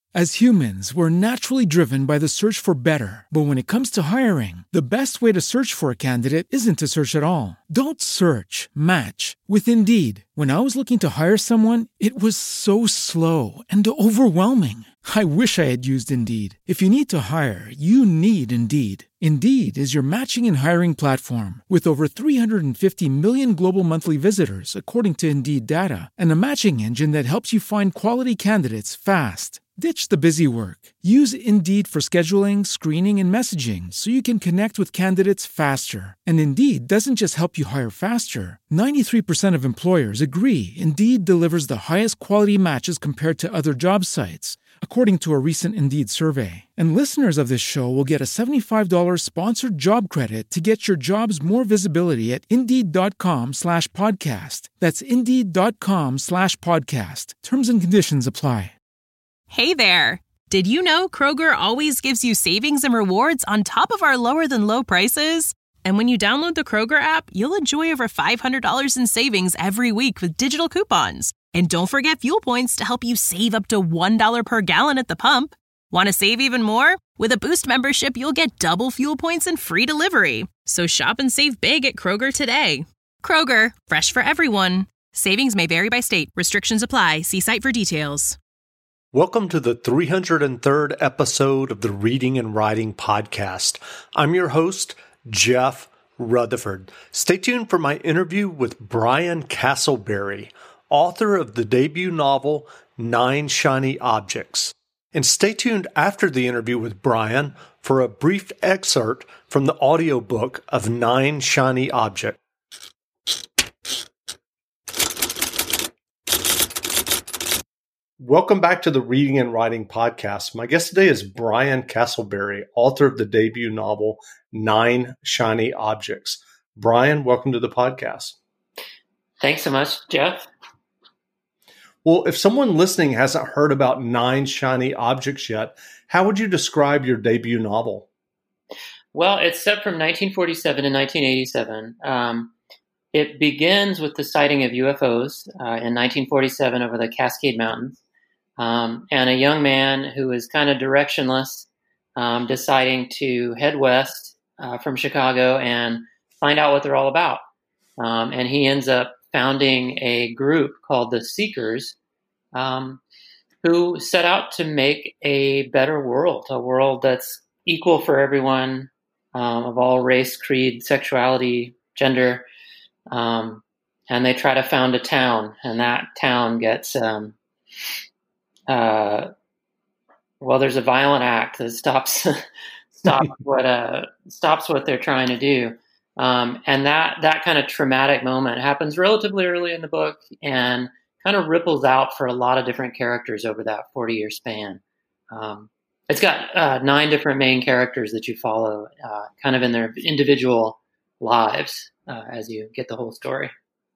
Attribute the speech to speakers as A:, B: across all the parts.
A: As humans, we're naturally driven by the search for better. But when it comes to hiring, the best way to search for a candidate isn't to search at all. Don't search, match with Indeed. When I was looking to hire someone, it was so slow and overwhelming. I wish I had used Indeed. If you need to hire, you need Indeed. Indeed is your matching and hiring platform with over 350 million global monthly visitors, according to Indeed data, and a matching engine that helps you find quality candidates fast. Ditch the busy work. Use Indeed for scheduling, screening, and messaging so you can connect with candidates faster. And Indeed doesn't just help you hire faster. 93% of employers agree Indeed delivers the highest quality matches compared to other job sites, according to a recent Indeed survey. And listeners of this show will get a $75 sponsored job credit to get your jobs more visibility at Indeed.com/podcast. That's Indeed.com/podcast. Terms and conditions apply.
B: Hey there! Did you know Kroger always gives you savings and rewards on top of our lower-than-low prices? And when you download the Kroger app, you'll enjoy over $500 in savings every week with digital coupons. And don't forget fuel points to help you save up to $1 per gallon at the pump. Want to save even more? With a Boost membership, you'll get double fuel points and free delivery. So shop and save big at Kroger today. Kroger, fresh for everyone. Savings may vary by state. Restrictions apply. See site for details.
C: Welcome to the 303rd episode of the Reading and Writing Podcast. I'm your host, Jeff Rutherford. Stay tuned for my interview with Brian Castleberry, author of the debut novel, 9 Shiny Objects. And stay tuned after the interview with Brian for a brief excerpt from the audiobook of 9 Shiny Objects. Welcome back to the Reading and Writing Podcast. My guest today is Brian Castleberry, author of the debut novel, 9 Shiny Objects. Brian, welcome to the podcast.
D: Thanks so much, Jeff.
C: Well, if someone listening hasn't heard about 9 Shiny Objects yet, how would you describe your debut novel?
D: Well, it's set from 1947 to 1987. It begins with the sighting of UFOs in 1947 over the Cascade Mountains. And a young man who is kind of directionless, deciding to head west from Chicago and find out what they're all about. And he ends up founding a group called the Seekers, who set out to make a better world, a world that's equal for everyone, of all race, creed, sexuality, gender. And they try to found a town, and that town gets... there's a violent act that stops what they're trying to do, and that kind of traumatic moment happens relatively early in the book, and kind of ripples out for a lot of different characters over that 40-year span. It's got 9 different main characters that you follow, kind of in their individual lives as you get the whole story.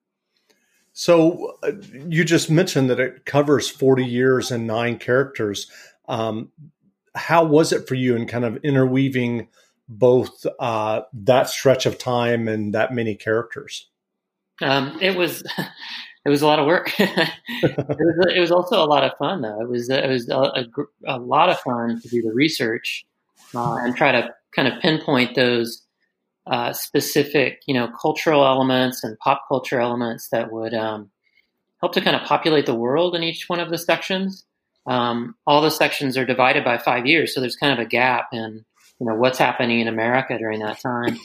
C: So you just mentioned that it covers 40 years and 9 characters. How was it for you in kind of interweaving both that stretch of time and that many characters?
D: It was a lot of work. It was also a lot of fun, though. It was a lot of fun to do the research and try to kind of pinpoint those specific, cultural elements and pop culture elements that would help to kind of populate the world in each one of the sections. All the sections are divided by 5 years, so there's kind of a gap in what's happening in America during that time.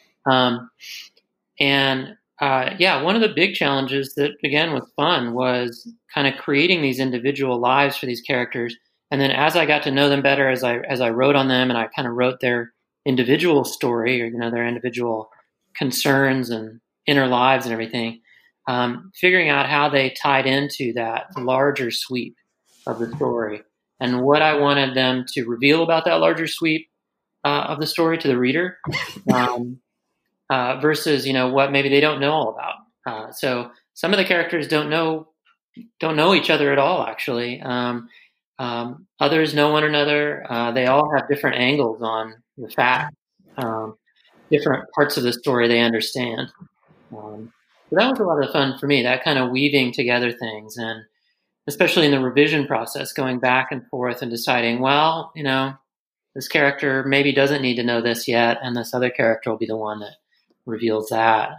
D: One of the big challenges that, again, was fun was kind of creating these individual lives for these characters. And then as I got to know them better, as I wrote on them, and I kind of wrote their individual story, or their individual concerns and inner lives and everything, figuring out how they tied into that larger sweep of the story and what I wanted them to reveal about that larger sweep of the story to the reader, versus what maybe they don't know all about. So some of the characters don't know each other at all, actually. Others know one another. They all have different angles on the fact, different parts of the story they understand. So that was a lot of fun for me, that kind of weaving together things. And especially in the revision process, going back and forth and deciding, well, this character maybe doesn't need to know this yet, and this other character will be the one that reveals that.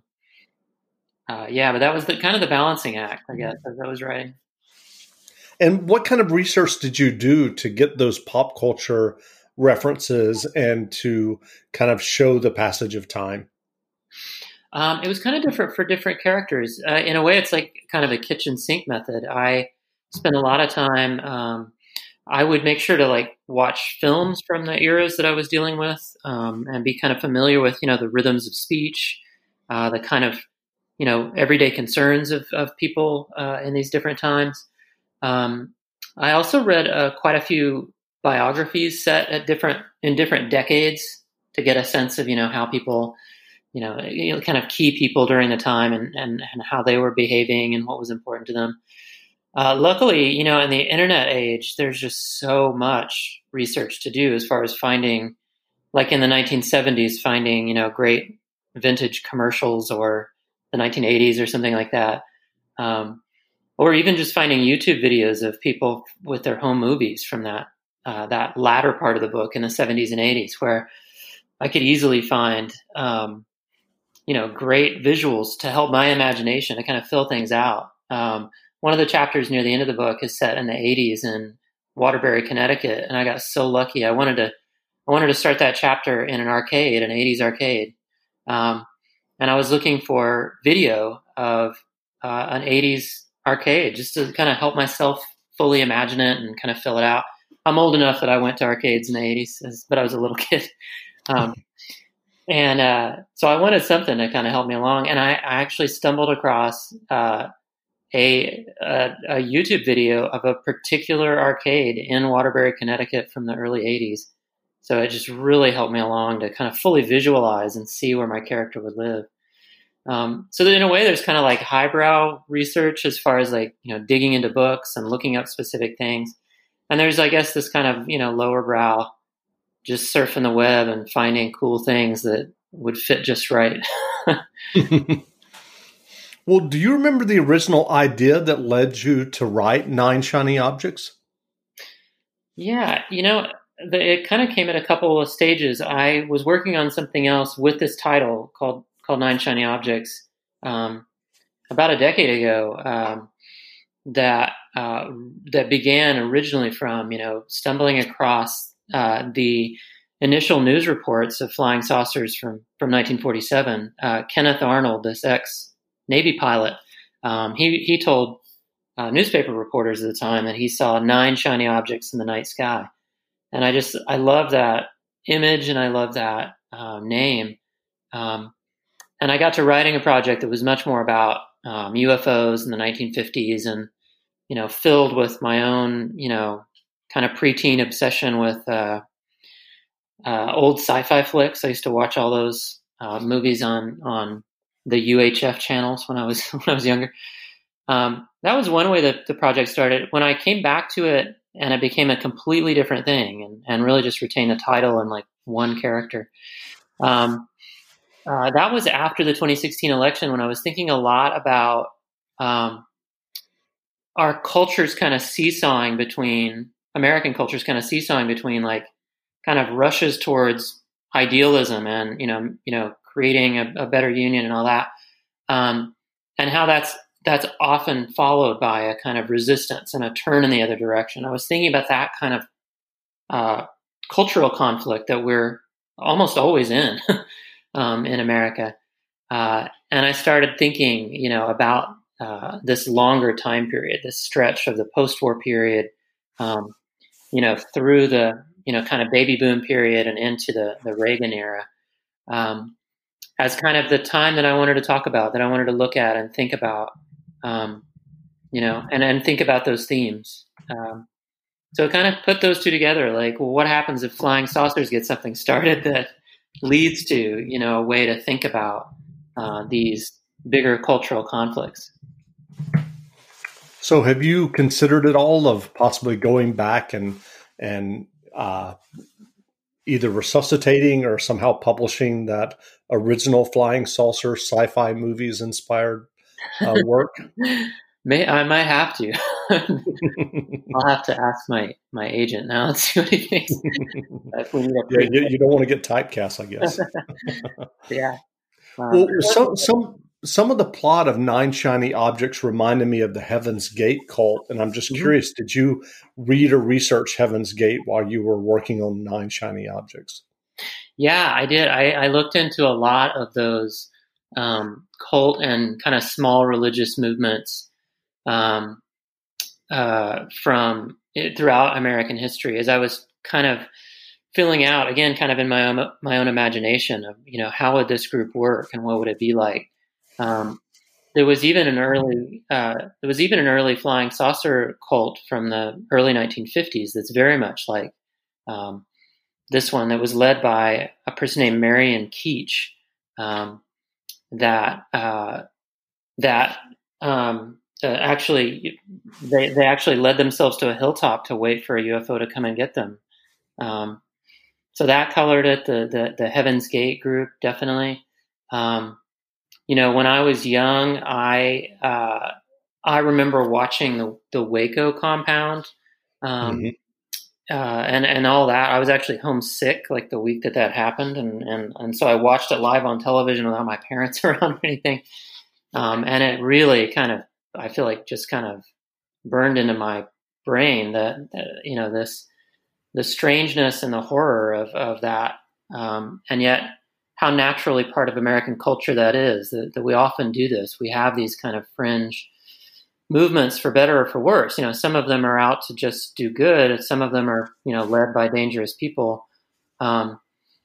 D: But that was kind of the balancing act, I guess, as I was writing.
C: And what kind of research did you do to get those pop culture references and to kind of show the passage of time?
D: It was kind of different for different characters. In a way, it's like kind of a kitchen sink method. I spent a lot of time. I would make sure to watch films from the eras that I was dealing with, and be kind of familiar with, the rhythms of speech, the kind of, everyday concerns of people in these different times. I also read quite a few biographies set in different decades to get a sense of, how people, kind of key people during the time and how they were behaving and what was important to them. Luckily, in the internet age, there's just so much research to do as far as finding, like in the 1970s, finding, great vintage commercials, or the 1980s or something like that. Or even just finding YouTube videos of people with their home movies from that latter part of the book in the 70s and 80s, where I could easily find, great visuals to help my imagination to kind of fill things out. One of the chapters near the end of the book is set in the 80s in Waterbury, Connecticut, and I got so lucky. I wanted to start that chapter in an arcade, an 80s arcade, and I was looking for video of an 80s arcade just to kind of help myself fully imagine it and kind of fill it out. I'm old enough that I went to arcades in the 80s, but I was a little kid. So I wanted something to kind of help me along. And I actually stumbled across a YouTube video of a particular arcade in Waterbury, Connecticut from the early 80s. So it just really helped me along to kind of fully visualize and see where my character would live. So that in a way, there's kind of like highbrow research as far as digging into books and looking up specific things. And there's, I guess, this kind of, lower brow, just surfing the web and finding cool things that would fit just right.
C: Well, do you remember the original idea that led you to write Nine Shiny Objects?
D: Yeah, it kind of came at a couple of stages. I was working on something else with this title called Nine Shiny Objects about a decade ago, that began originally from stumbling across the initial news reports of flying saucers from 1947. Kenneth Arnold, this ex-Navy pilot, he told newspaper reporters at the time that he saw 9 shiny objects in the night sky, and I love that image and I love that name. And I got to writing a project that was much more about UFOs in the 1950s, and filled with my own kind of preteen obsession with old sci-fi flicks. I used to watch all those movies on the UHF channels when I was younger. That was one way that the project started. When I came back to it, and it became a completely different thing, and really just retained the title and one character. That was after the 2016 election, when I was thinking a lot about our cultures kind of seesawing between American cultures, kind of rushes towards idealism and creating a better union and all that, and how that's often followed by a kind of resistance and a turn in the other direction. I was thinking about that kind of cultural conflict that we're almost always in. In America. And I started thinking, about this longer time period, this stretch of the post-war period, through the, kind of baby boom period and into the Reagan era, as kind of the time that I wanted to talk about, that I wanted to look at and think about, and think about those themes. So kind of put those two together, what happens if flying saucers get something started that leads to, a way to think about these bigger cultural conflicts.
C: So have you considered at all of possibly going back and either resuscitating or somehow publishing that original flying saucer sci-fi movies inspired work?
D: I might have to. I'll have to ask my agent now and see what he thinks. If we need
C: Yeah, you don't want to get typecast, I guess.
D: Yeah.
C: Well, some of the plot of Nine Shiny Objects reminded me of the Heaven's Gate cult, and I'm just curious, did you read or research Heaven's Gate while you were working on Nine Shiny Objects?
D: Yeah, I did. I looked into a lot of those cult and kind of small religious movements from throughout American history, as I was kind of filling out, again, kind of in my own imagination of, how would this group work and what would it be like? There was even an early flying saucer cult from the early 1950s that's very much like this one, that was led by a person named Marion Keech. Actually, they actually led themselves to a hilltop to wait for a UFO to come and get them. So that colored it. The Heaven's Gate group, definitely. When I was young, I remember watching the Waco compound, and all that. I was actually homesick like the week that happened, and so I watched it live on television without my parents around or anything. And it really kind of, I feel like, just kind of burned into my brain that the strangeness and the horror of that, and yet how naturally part of American culture that is, that we often do this. We have these kind of fringe movements, for better or for worse. Some of them are out to just do good. Some of them are, led by dangerous people. And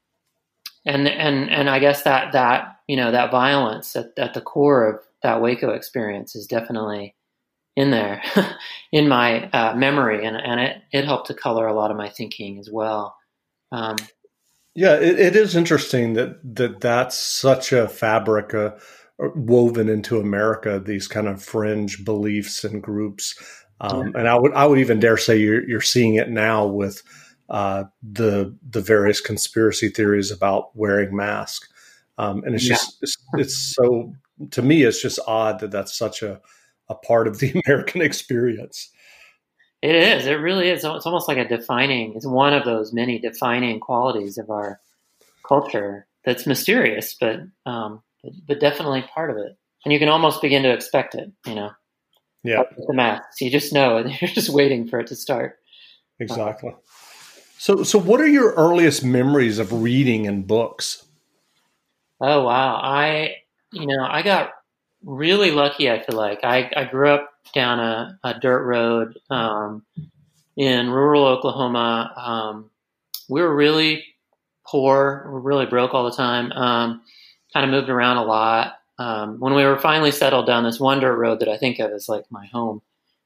D: I guess that violence at the core of that Waco experience is definitely in there in my memory, and it helped to color a lot of my thinking as well.
C: Yeah, it is interesting that's such a fabric woven into America, these kind of fringe beliefs and groups. And I would even dare say you're seeing it now with the various conspiracy theories about wearing masks. And it's just, it's so, to me, it's just odd that that's such a part of the American experience.
D: It is. It really is. It's almost like it's one of those many defining qualities of our culture that's mysterious, but definitely part of it. And you can almost begin to expect it, Yeah. The masks. You just know, and you're just waiting for it to start.
C: Exactly. So what are your earliest memories of reading and books?
D: Oh, wow. I got really lucky, I feel like. I grew up down a dirt road in rural Oklahoma. We were really poor. We were really broke all the time. Kind of moved around a lot. When we were finally settled down this one dirt road that I think of as like my home,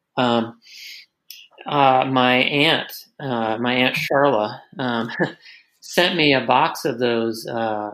D: my aunt Charla, sent me a box of those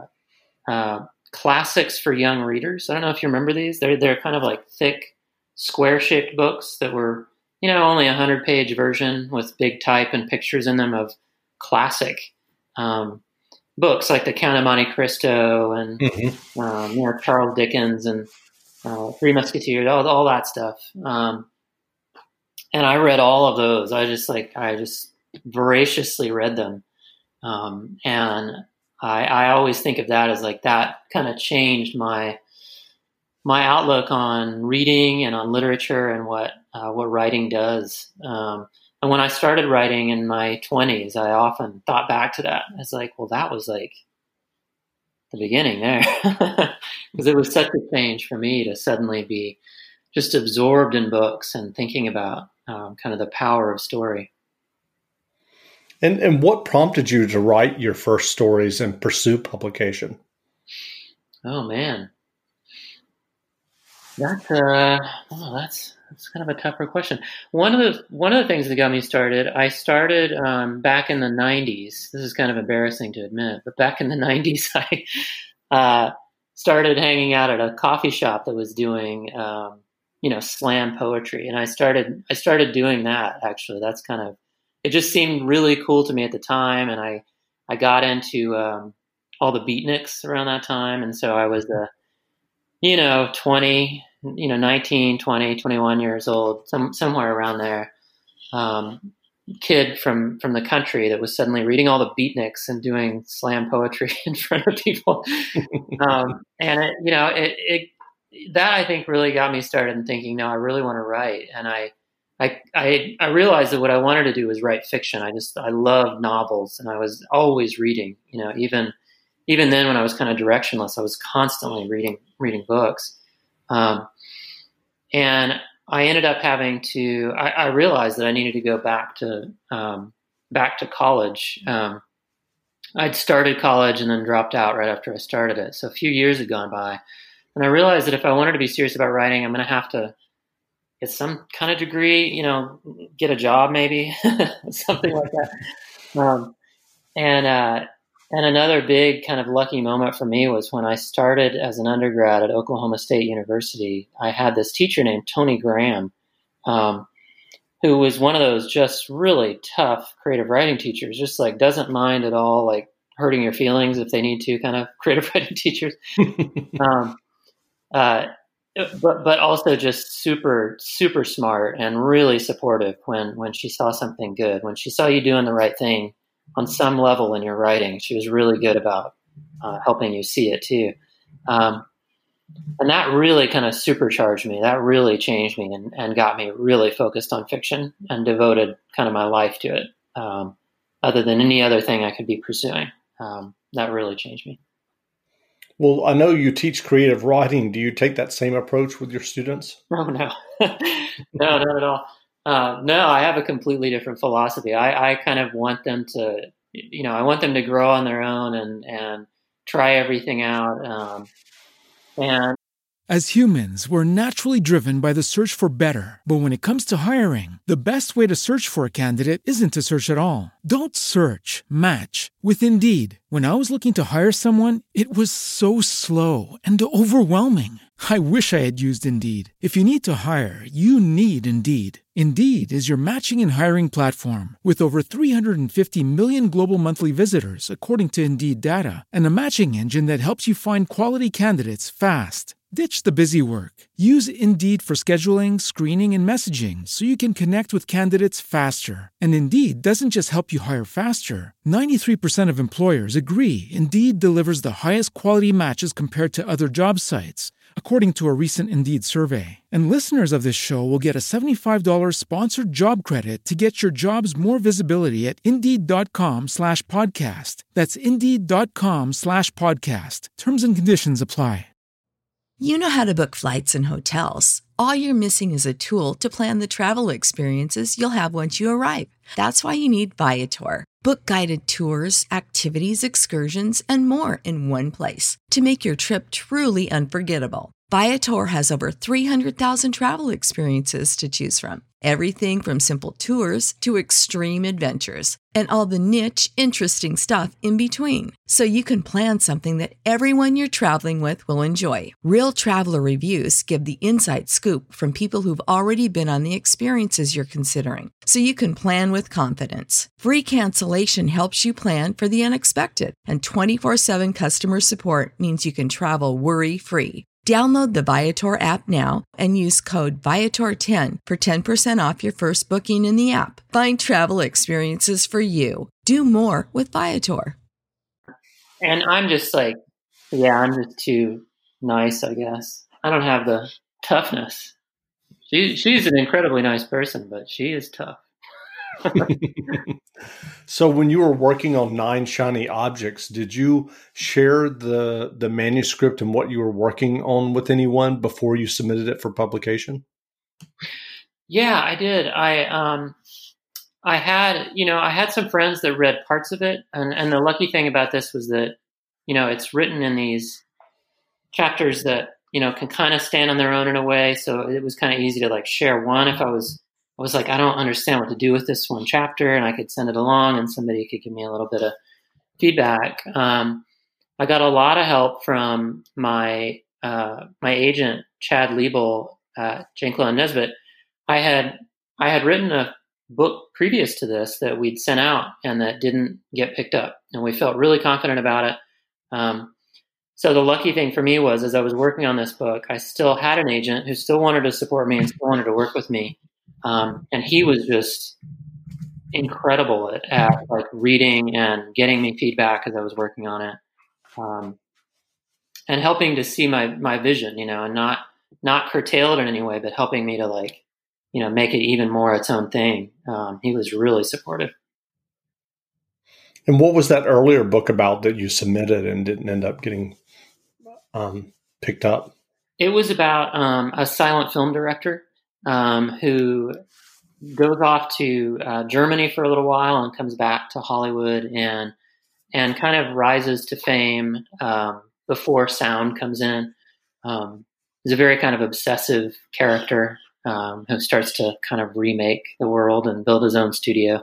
D: classics for young readers. I don't know if you remember these. They're kind of like thick, square-shaped books that were, only 100-page version with big type and pictures in them of classic books like The Count of Monte Cristo and Charles Dickens and Three Musketeers, all that stuff. And I read all of those. I just voraciously read them. And I always think of that as like that kind of changed my outlook on reading and on literature and what writing does. And when I started writing in my 20s, I often thought back to that. It's like, well, that was like the beginning there, because it was such a change for me to suddenly be just absorbed in books and thinking about kind of the power of story.
C: And what prompted you to write your first stories and pursue publication?
D: Oh man, that's kind of a tougher question. One of the things that got me started, I started back in the 90s. This is kind of embarrassing to admit, but back in the 90s, I started hanging out at a coffee shop that was doing slam poetry, and I started doing that. Actually, that's kind of, it just seemed really cool to me at the time, and I got into all the beatniks around that time, and so I was 20, 19, 20, 21 years old, somewhere around there. Kid from the country that was suddenly reading all the beatniks and doing slam poetry in front of people. And it that I think really got me started in thinking, no, I really want to write. And I realized that what I wanted to do was write fiction. I loved novels, and I was always reading, even then when I was kind of directionless, I was constantly reading books. And I ended up having to, I realized that I needed to go back to college. I'd started college and then dropped out right after I started it. So a few years had gone by, and I realized that if I wanted to be serious about writing, I'm going to have to get some kind of degree, get a job maybe, something like that. And another big kind of lucky moment for me was when I started as an undergrad at Oklahoma State University. I had this teacher named Tony Graham, who was one of those just really tough creative writing teachers, just like doesn't mind at all, like hurting your feelings if they need to, kind of creative writing teachers. But also just super, super smart and really supportive when she saw something good, when she saw you doing the right thing on some level in your writing. She was really good about helping you see it too. And that really kind of supercharged me. That really changed me and got me really focused on fiction and devoted kind of my life to it, other than any other thing I could be pursuing. That really changed me.
C: Well, I know you teach creative writing. Do you take that same approach with your students?
D: Oh, no. No, not at all. No, I have a completely different philosophy. I kind of want them to, I want them to grow on their own and try everything out.
A: As humans, we're naturally driven by the search for better. But when it comes to hiring, the best way to search for a candidate isn't to search at all. Don't search, match with Indeed. When I was looking to hire someone, it was so slow and overwhelming. I wish I had used Indeed. If you need to hire, you need Indeed. Indeed is your matching and hiring platform with over 350 million global monthly visitors, according to Indeed data, and a matching engine that helps you find quality candidates fast. Ditch the busy work. Use Indeed for scheduling, screening, and messaging so you can connect with candidates faster. And Indeed doesn't just help you hire faster. 93% of employers agree Indeed delivers the highest quality matches compared to other job sites, according to a recent Indeed survey. And listeners of this show will get a $75 sponsored job credit to get your jobs more visibility at Indeed.com/podcast. That's Indeed.com/podcast. Terms and conditions apply.
E: You know how to book flights and hotels. All you're missing is a tool to plan the travel experiences you'll have once you arrive. That's why you need Viator. Book guided tours, activities, excursions, and more in one place to make your trip truly unforgettable. Viator has over 300,000 travel experiences to choose from. Everything from simple tours to extreme adventures and all the niche, interesting stuff in between. So you can plan something that everyone you're traveling with will enjoy. Real traveler reviews give the inside scoop from people who've already been on the experiences you're considering. So you can plan with confidence. Free cancellation helps you plan for the unexpected. And 24/7 customer support means you can travel worry-free. Download the Viator app now and use code Viator10 for 10% off your first booking in the app. Find travel experiences for you. Do more with Viator.
D: And I'm just like, I'm just too nice, I guess. I don't have the toughness. She's an incredibly nice person, but she is tough.
C: So when you were working on Nine Shiny Objects, did you share the manuscript and what you were working on with anyone before you submitted it for publication?
D: Yeah, I did. I had some friends that read parts of it. And the lucky thing about this was that, it's written in these chapters that, can kind of stand on their own in a way. So it was kind of easy to like share one if I was like, I don't understand what to do with this one chapter, and I could send it along and somebody could give me a little bit of feedback. I got a lot of help from my agent, Chad Liebel at Jane Clown Nesbitt. I had written a book previous to this that we'd sent out and that didn't get picked up, and we felt really confident about it. So the lucky thing for me was, as I was working on this book, I still had an agent who still wanted to support me and still wanted to work with me. And he was just incredible at like reading and getting me feedback as I was working on it. And helping to see my vision, and not curtail it in any way, but helping me to like, make it even more its own thing. He was really supportive.
C: And what was that earlier book about that you submitted and didn't end up getting picked up?
D: It was about a silent film director who goes off to Germany for a little while and comes back to Hollywood and kind of rises to fame before sound comes in. He's a very kind of obsessive character who starts to kind of remake the world and build his own studio.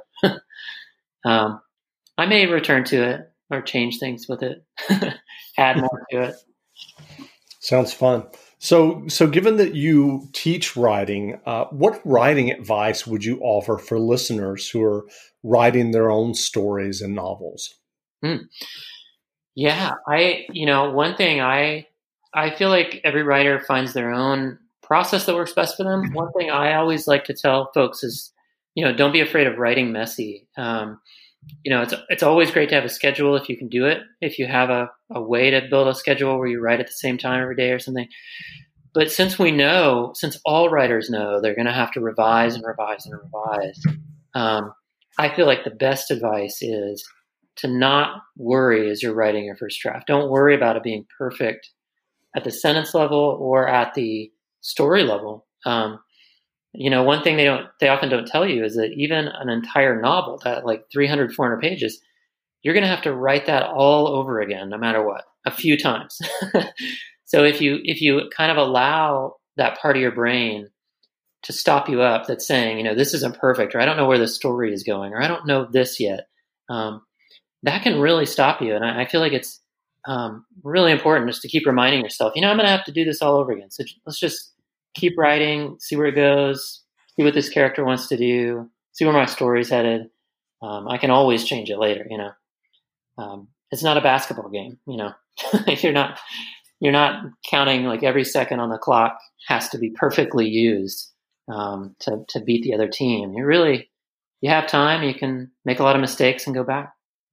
D: I may return to it or change things with it, add more to it.
C: Sounds fun. So given that you teach writing, what writing advice would you offer for listeners who are writing their own stories and novels?
D: Yeah, one thing I feel like every writer finds their own process that works best for them. One thing I always like to tell folks is, don't be afraid of writing messy. It's always great to have a schedule if you can do it. If you have a way to build a schedule where you write at the same time every day or something. But since all writers know they're going to have to revise and revise and revise, I feel like the best advice is to not worry as you're writing your first draft. Don't worry about it being perfect at the sentence level or at the story level. One thing they often don't tell you is that even an entire novel that like 300, 400 pages, you're going to have to write that all over again, no matter what, a few times. So if you kind of allow that part of your brain to stop you up that's saying, this isn't perfect, or I don't know where the story is going, or I don't know this yet, that can really stop you. And I feel like it's really important just to keep reminding yourself, I'm going to have to do this all over again. So let's just keep writing, see where it goes, see what this character wants to do, see where my story's headed. I can always change it later, It's not a basketball game, You're not counting like every second on the clock has to be perfectly used to beat the other team. You have time, you can make a lot of mistakes and go back.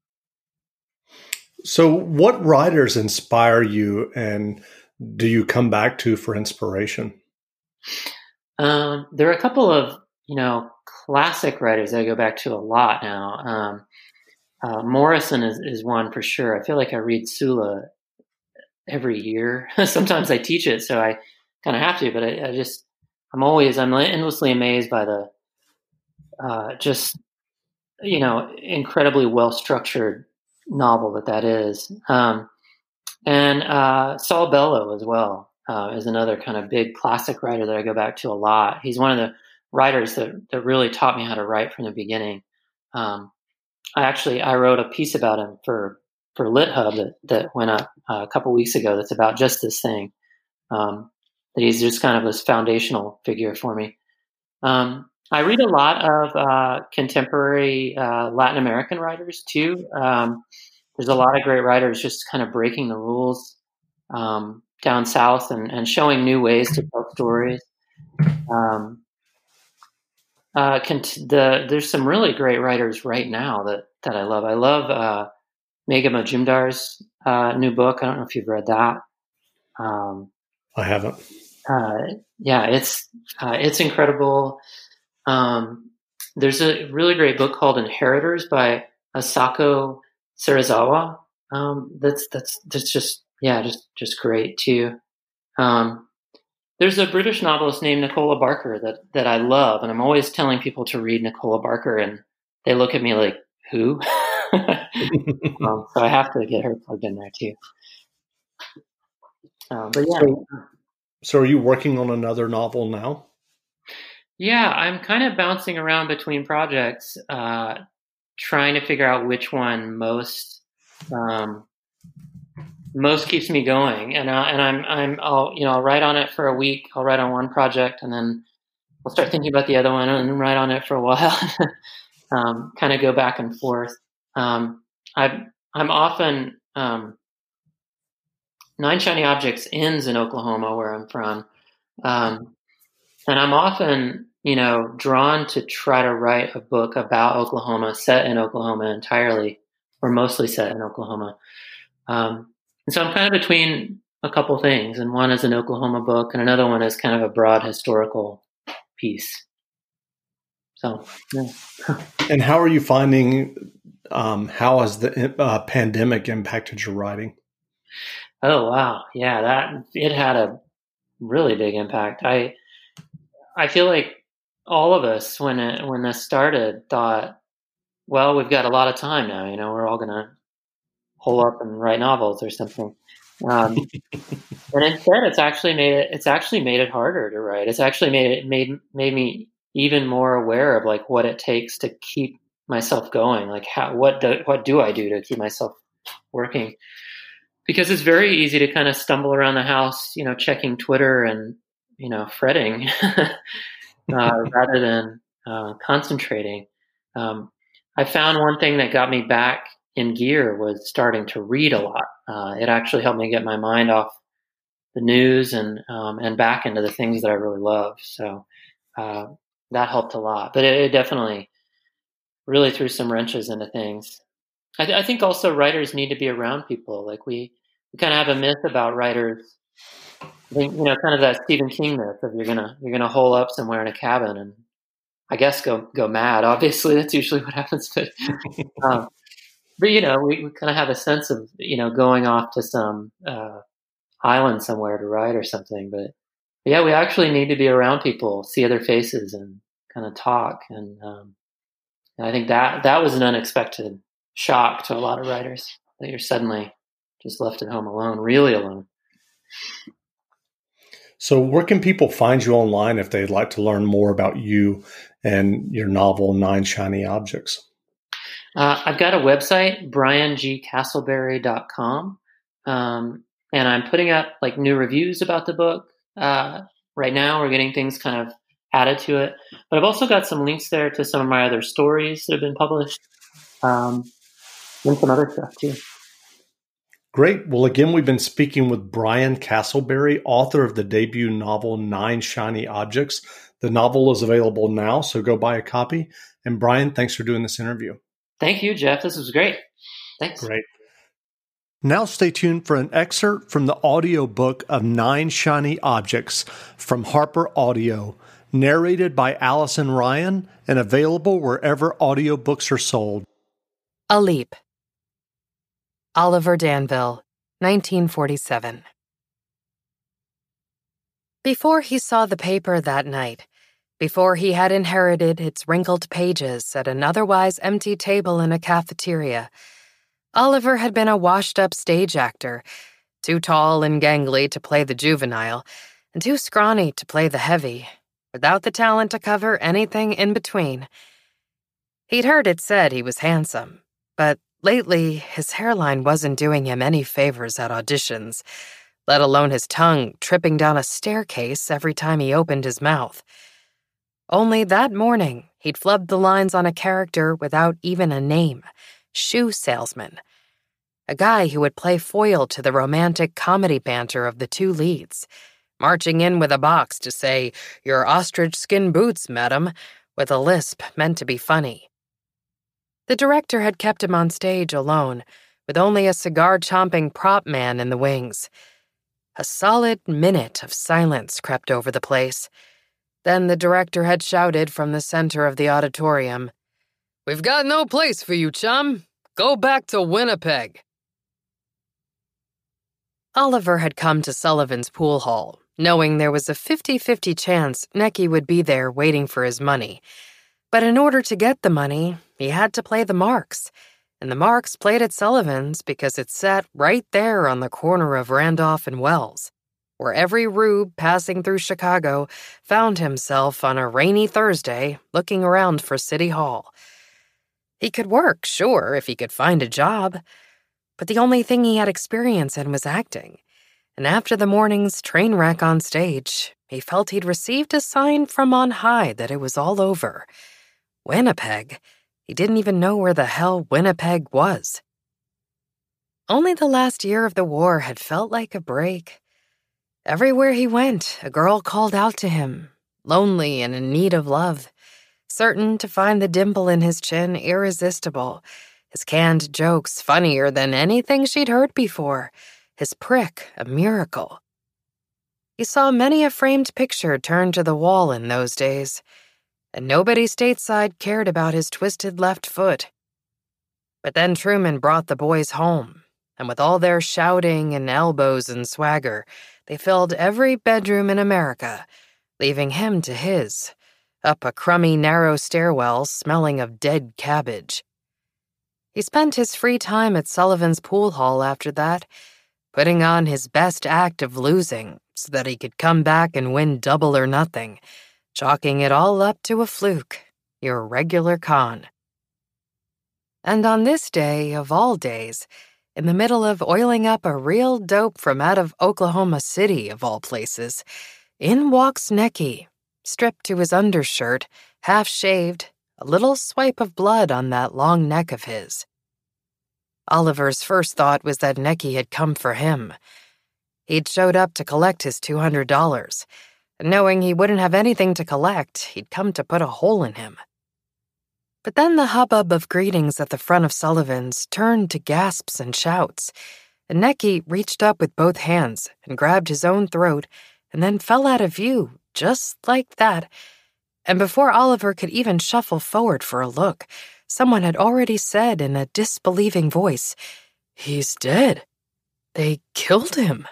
C: So what writers inspire you and do you come back to for inspiration?
D: There are a couple of, classic writers that I go back to a lot now. Morrison is one for sure. I feel like I read Sula every year. Sometimes I teach it, so I kind of have to, but I'm endlessly amazed by the, incredibly well-structured novel that is. And Saul Bellow as well is another kind of big classic writer that I go back to a lot. He's one of the writers that really taught me how to write from the beginning. I wrote a piece about him for LitHub that went up a couple weeks ago that's about just this thing. That he's just kind of this foundational figure for me. I read a lot of contemporary Latin American writers too. There's a lot of great writers just kind of breaking the rules down south and showing new ways to tell stories. There's some really great writers right now that I love. I love Megha Majumdar's new book. I don't know if you've read that.
C: I haven't.
D: Yeah, it's incredible. There's a really great book called Inheritors by Asako Serizawa. That's just great too. There's a British novelist named Nicola Barker that I love, and I'm always telling people to read Nicola Barker, and they look at me like, who? So I have to get her plugged in there too. But yeah.
C: So are you working on another novel now?
D: Yeah, I'm kind of bouncing around between projects, trying to figure out which one most keeps me going. And I'll write on it for a week. I'll write on one project, and then I'll start thinking about the other one, and then write on it for a while. Kind of go back and forth. I'm often Nine Shiny Objects ends in Oklahoma, where I'm from. And I'm often, drawn to try to write a book about Oklahoma, set in Oklahoma entirely, or mostly set in Oklahoma. And so I'm kind of between a couple things, and one is an Oklahoma book, and another one is kind of a broad historical piece. So, yeah.
C: And how are you finding, how has the pandemic impacted your writing?
D: Oh, wow. Yeah, it had a really big impact. I feel like all of us, when this started, thought, well, we've got a lot of time now. We're all going to hole up and write novels or something. And instead, it's actually made it harder to write. It's actually made me even more aware of like what it takes to keep myself going. Like what do I do to keep myself working? Because it's very easy to kind of stumble around the house, checking Twitter and fretting rather than concentrating. I found one thing that got me back in gear was starting to read a lot. It actually helped me get my mind off the news and back into the things that I really love. So that helped a lot. But it definitely really threw some wrenches into things. I think also writers need to be around people. Like we kind of have a myth about writers. I think kind of that Stephen King myth of you're gonna hole up somewhere in a cabin and I guess go mad. Obviously, that's usually what happens. But we kind of have a sense of going off to some island somewhere to write or something. But yeah, we actually need to be around people, see other faces, and kind of talk. And I think that was an unexpected shock to a lot of writers, that you're suddenly just left at home alone, really alone.
C: So where can people find you online if they'd like to learn more about you and your novel, Nine Shiny Objects?
D: I've got a website, briangcastleberry.com. And I'm putting up like new reviews about the book. Right now we're getting things kind of added to it, but I've also got some links there to some of my other stories that have been published. And some other stuff too.
C: Great. Well, again, we've been speaking with Brian Castleberry, author of the debut novel, Nine Shiny Objects. The novel is available now, so go buy a copy. And Brian, thanks for doing this interview.
D: Thank you, Jeff. This was great. Thanks.
C: Great. Now stay tuned for an excerpt from the audiobook of Nine Shiny Objects from Harper Audio, narrated by Allison Ryan and available wherever audiobooks are sold.
F: A Leap. Oliver Danville, 1947. Before he saw the paper that night, before he had inherited its wrinkled pages at an otherwise empty table in a cafeteria, Oliver had been a washed-up stage actor, too tall and gangly to play the juvenile, and too scrawny to play the heavy, without the talent to cover anything in between. He'd heard it said he was handsome, but lately his hairline wasn't doing him any favors at auditions, let alone his tongue tripping down a staircase every time he opened his mouth. Only that morning, he'd flubbed the lines on a character without even a name, Shoe Salesman, a guy who would play foil to the romantic comedy banter of the two leads, marching in with a box to say, "Your ostrich skin boots, madam," with a lisp meant to be funny. The director had kept him on stage alone, with only a cigar-chomping prop man in the wings. A solid minute of silence crept over the place. Then the director had shouted from the center of the auditorium, "We've got no place for you, chum. Go back to Winnipeg." Oliver had come to Sullivan's pool hall, knowing there was a 50-50 chance Necky would be there waiting for his money. But in order to get the money, he had to play the Marks, and the Marks played at Sullivan's because it sat right there on the corner of Randolph and Wells, where every rube passing through Chicago found himself on a rainy Thursday looking around for City Hall. He could work, sure, if he could find a job, but the only thing he had experience in was acting, and after the morning's train wreck on stage, he felt he'd received a sign from on high that it was all over. Winnipeg? He didn't even know where the hell Winnipeg was. Only the last year of the war had felt like a break. Everywhere he went, a girl called out to him, lonely and in need of love, certain to find the dimple in his chin irresistible, his canned jokes funnier than anything she'd heard before, his prick a miracle. He saw many a framed picture turned to the wall in those days, and nobody stateside cared about his twisted left foot. But then Truman brought the boys home, and with all their shouting and elbows and swagger, they filled every bedroom in America, leaving him to his, up a crummy, narrow stairwell smelling of dead cabbage. He spent his free time at Sullivan's pool hall after that, putting on his best act of losing so that he could come back and win double or nothing, chalking it all up to a fluke, your regular con. And on this day of all days, in the middle of oiling up a real dope from out of Oklahoma City, of all places, in walks Necky, stripped to his undershirt, half-shaved, a little swipe of blood on that long neck of his. Oliver's first thought was that Necky had come for him. He'd showed up to collect his $200, and knowing he wouldn't have anything to collect, he'd come to put a hole in him. But then the hubbub of greetings at the front of Sullivan's turned to gasps and shouts, and Necky reached up with both hands and grabbed his own throat and then fell out of view, just like that. And before Oliver could even shuffle forward for a look, someone had already said in a disbelieving voice, "He's dead. They killed him."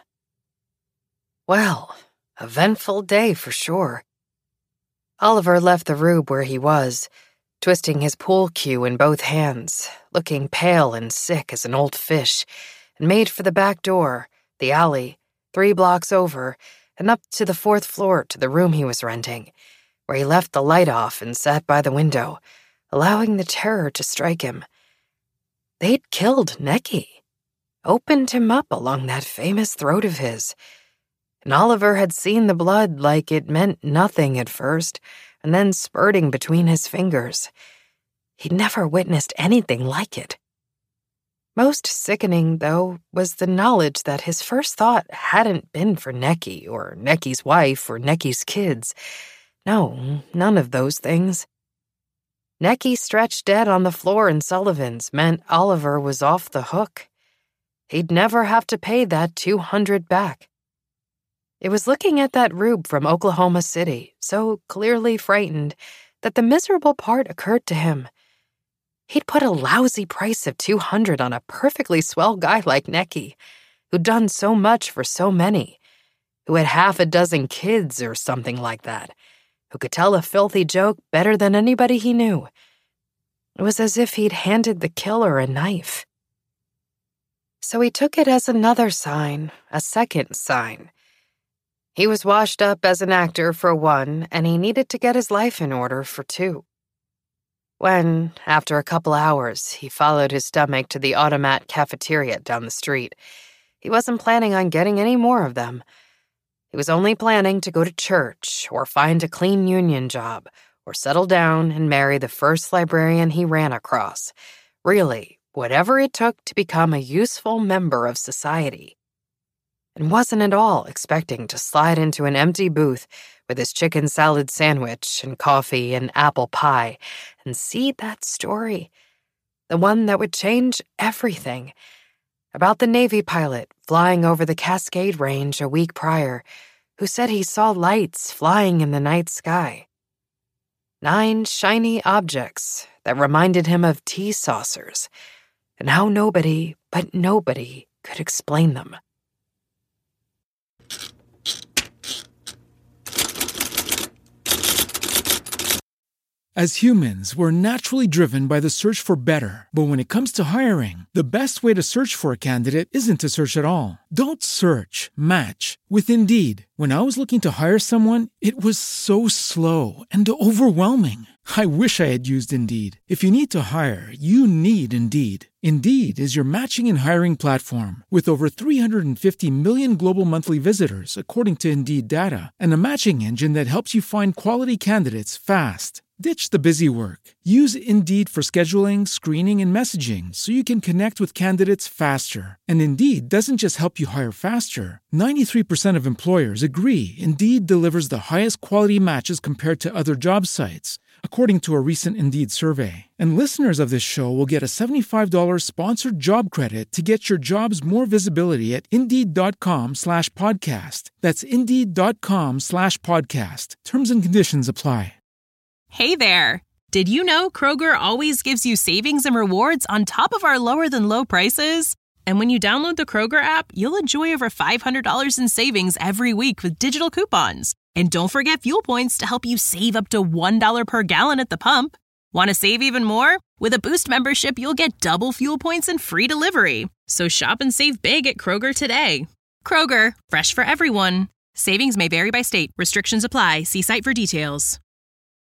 F: Well, eventful day for sure. Oliver left the rube where he was, twisting his pool cue in both hands, looking pale and sick as an old fish, and made for the back door, the alley, 3 blocks over, and up to the 4th floor to the room he was renting, where he left the light off and sat by the window, allowing the terror to strike him. They'd killed Necky, opened him up along that famous throat of his, and Oliver had seen the blood like it meant nothing at first, and then spurting between his fingers. He'd never witnessed anything like it. Most sickening, though, was the knowledge that his first thought hadn't been for Necky, or Necky's wife, or Necky's kids. No, none of those things. Necky stretched dead on the floor in Sullivan's meant Oliver was off the hook. He'd never have to pay that $200 back. It was looking at that rube from Oklahoma City, so clearly frightened, that the miserable part occurred to him. He'd put a lousy price of $200 on a perfectly swell guy like Necky, who'd done so much for so many, who had 6 kids or something like that, who could tell a filthy joke better than anybody he knew. It was as if he'd handed the killer a knife. So he took it as another sign, a second sign. He was washed up as an actor for 1, and he needed to get his life in order for 2. When, after a couple hours, he followed his stomach to the Automat cafeteria down the street, he wasn't planning on getting any more of them. He was only planning to go to church, or find a clean union job, or settle down and marry the first librarian he ran across. Really, whatever it took to become a useful member of society. And wasn't at all expecting to slide into an empty booth with his chicken salad sandwich and coffee and apple pie and see that story, the one that would change everything, about the Navy pilot flying over the Cascade Range a week prior who said he saw lights flying in the night sky. 9 shiny objects that reminded him of tea saucers, and how nobody could explain them.
A: As humans, we're naturally driven by the search for better. But when it comes to hiring, the best way to search for a candidate isn't to search at all. Don't search, match with Indeed. When I was looking to hire someone, it was so slow and overwhelming. I wish I had used Indeed. If you need to hire, you need Indeed. Indeed is your matching and hiring platform with over 350 million global monthly visitors, according to Indeed data, and a matching engine that helps you find quality candidates fast. Ditch the busy work. Use Indeed for scheduling, screening, and messaging so you can connect with candidates faster. And Indeed doesn't just help you hire faster. 93% of employers agree Indeed delivers the highest quality matches compared to other job sites, according to a recent Indeed survey. And listeners of this show will get a $75 sponsored job credit to get your jobs more visibility at Indeed.com/podcast. That's Indeed.com/podcast. Terms and conditions apply.
B: Hey there! Did you know Kroger always gives you savings and rewards on top of our lower-than-low prices? And when you download the Kroger app, you'll enjoy over $500 in savings every week with digital coupons. And don't forget fuel points to help you save up to $1 per gallon at the pump. Want to save even more? With a Boost membership, you'll get double fuel points and free delivery. So shop and save big at Kroger today. Kroger, fresh for everyone. Savings may vary by state. Restrictions apply. See site for details.